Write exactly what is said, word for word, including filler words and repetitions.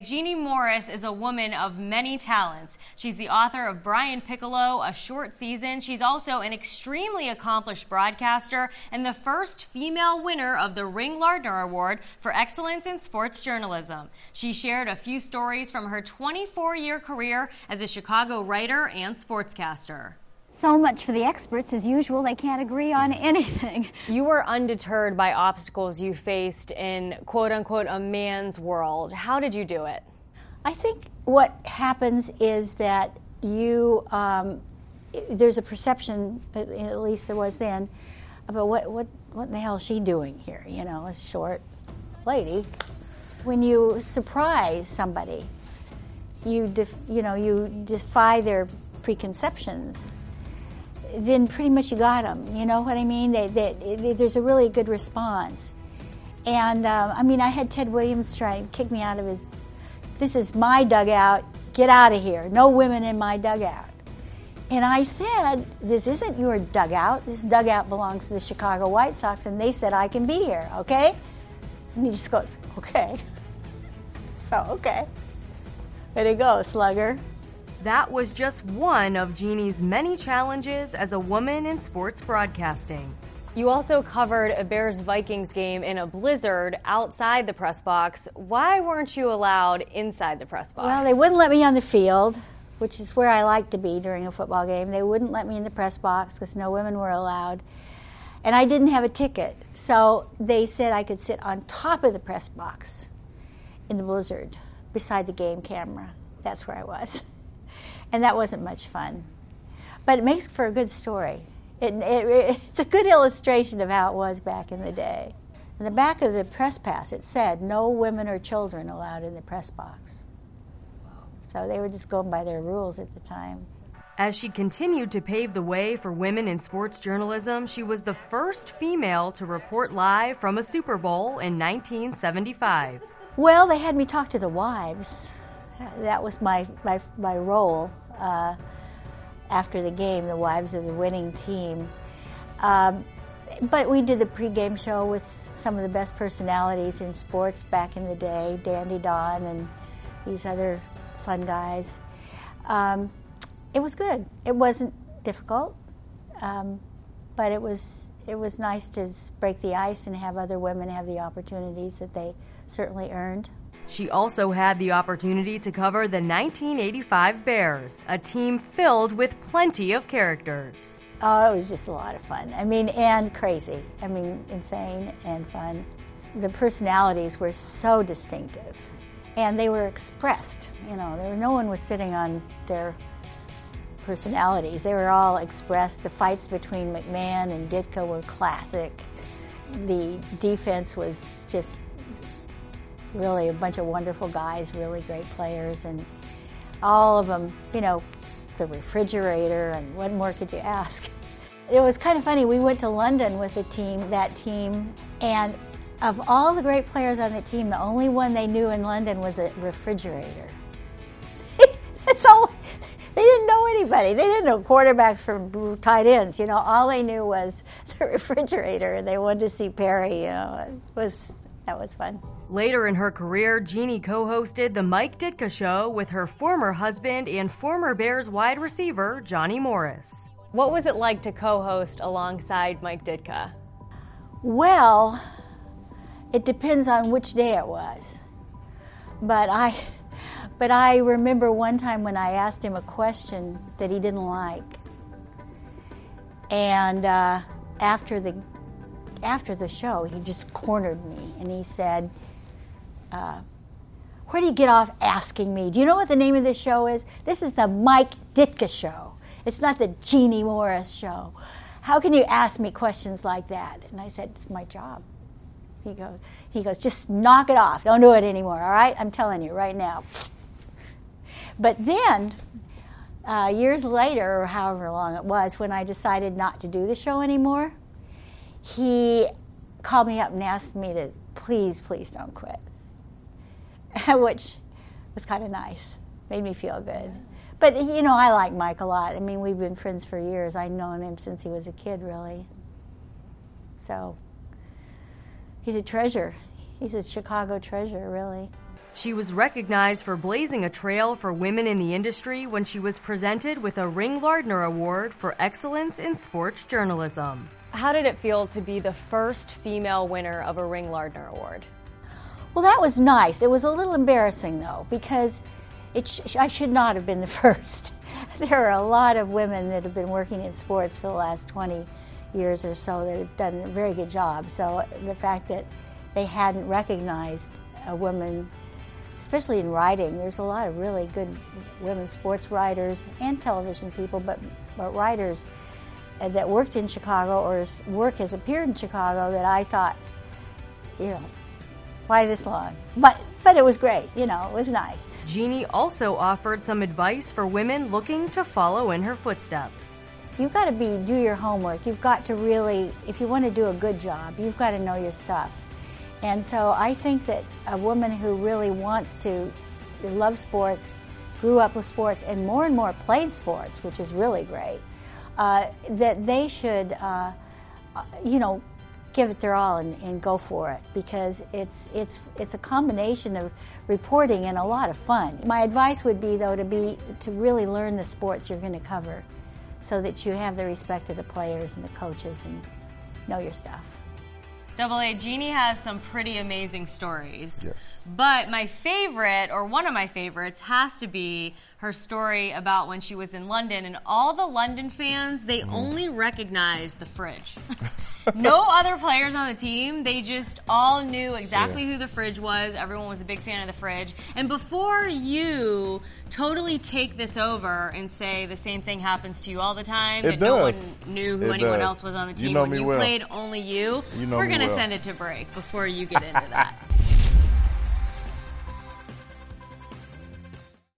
Jeannie Morris is a woman of many talents. She's the author of Brian Piccolo, A Short Season. She's also an extremely accomplished broadcaster and the first female winner of the Ring Lardner Award for Excellence in Sports Journalism. She shared a few stories from her twenty-four year career as a Chicago writer and sportscaster. So much for the experts. As usual, they can't agree on anything. You were undeterred by obstacles you faced in quote-unquote a man's world. How did you do it? I think what happens is that you, um, there's a perception, at least there was then, about what, what, what the hell is she doing here? You know, a short lady. When you surprise somebody, you, def, you know, you defy their preconceptions. Then pretty much you got them. You know what I mean? They, they, they, there's a really good response. And, uh, I mean, I had Ted Williams try to kick me out of his, this is my dugout, get out of here. No women in my dugout. And I said, this isn't your dugout. This dugout belongs to the Chicago White Sox. And they said, I can be here, okay? And he just goes, okay. So, okay. There you go, slugger. That was just one of Jeannie's many challenges as a woman in sports broadcasting. You also covered a Bears-Vikings game in a blizzard outside the press box. Why weren't you allowed inside the press box? Well, they wouldn't let me on the field, which is where I like to be during a football game. They wouldn't let me in the press box because no women were allowed. And I didn't have a ticket. So they said I could sit on top of the press box in the blizzard beside the game camera. That's where I was. And that wasn't much fun. But it makes for a good story. It, it, it's a good illustration of how it was back in the day. In the back of the press pass, it said, no women or children allowed in the press box. So they were just going by their rules at the time. As she continued to pave the way for women in sports journalism, she was the first female to report live from a Super Bowl in nineteen seventy-five. Well, they had me talk to the wives. That was my, my, my role uh, after the game, the wives of the winning team. Um, but we did the pregame show with some of the best personalities in sports back in the day, Dandy Don and these other fun guys. Um, it was good. It wasn't difficult, um, but it was, it was nice to break the ice and have other women have the opportunities that they certainly earned. She also had the opportunity to cover the nineteen eighty-five Bears, a team filled with plenty of characters. Oh, it was just a lot of fun. I mean, and crazy. I mean, insane and fun. The personalities were so distinctive, and they were expressed. You know, there, no one was sitting on their personalities. They were all expressed. The fights between McMahon and Ditka were classic. The defense was just really a bunch of wonderful guys, really great players, and all of them, you know, the refrigerator, and what more could you ask? It was kind of funny. We went to London with the team, that team, and of all the great players on the team, the only one they knew in London was a refrigerator. That's all. They didn't know anybody. They didn't know quarterbacks from tight ends. You know, all they knew was the refrigerator, and they wanted to see Perry. You know, it was that was fun. Later in her career, Jeannie co-hosted The Mike Ditka Show with her former husband and former Bears wide receiver, Johnny Morris. What was it like to co-host alongside Mike Ditka? Well, it depends on which day it was. But I, but I remember one time when I asked him a question that he didn't like. And uh, after the, after the show, he just cornered me and he said, Uh, where do you get off asking me? Do you know what the name of this show is? This is the Mike Ditka Show. It's not the Jeannie Morris Show. How can you ask me questions like that? And I said, it's my job. He goes, he goes, just knock it off. Don't do it anymore, all right? I'm telling you right now. But then, uh, years later, or however long it was, when I decided not to do the show anymore, he called me up and asked me to please, please don't quit. Which was kind of nice. Made me feel good. But, you know, I like Mike a lot. I mean, we've been friends for years. I've known him since he was a kid, really. So, he's a treasure. He's a Chicago treasure, really. She was recognized for blazing a trail for women in the industry when she was presented with a Ring Lardner Award for Excellence in Sports Journalism. How did it feel to be the first female winner of a Ring Lardner Award? Well, that was nice. It was a little embarrassing, though, because it sh- I should not have been the first. There are a lot of women that have been working in sports for the last twenty years or so that have done a very good job. So the fact that they hadn't recognized a woman, especially in writing, there's a lot of really good women sports writers and television people, but, but writers that worked in Chicago or work has appeared in Chicago that I thought, you know, why this long? But but it was great, you know, it was nice. Jeannie also offered some advice for women looking to follow in her footsteps. You've got to be do your homework. You've got to really, if you want to do a good job, you've got to know your stuff. And so I think that a woman who really wants to love sports, grew up with sports, and more and more played sports, which is really great, uh, that they should, uh, you know, give it their all and, and go for it, because it's it's it's a combination of reporting and a lot of fun. My advice would be, though, to be to really learn the sports you're going to cover, so that you have the respect of the players and the coaches and know your stuff. Double A, Jeannie has some pretty amazing stories. Yes. But my favorite, or one of my favorites, has to be her story about when she was in London, and all the London fans, they mm. only recognized the fridge. No other players on the team. They just all knew exactly yeah. who the fridge was. Everyone was a big fan of the fridge. And before you totally take this over and say the same thing happens to you all the time, it that does. no one knew who it anyone does. else was on the team, you know when me you well. played only you, you know we're going to well. send it to break before you get into that.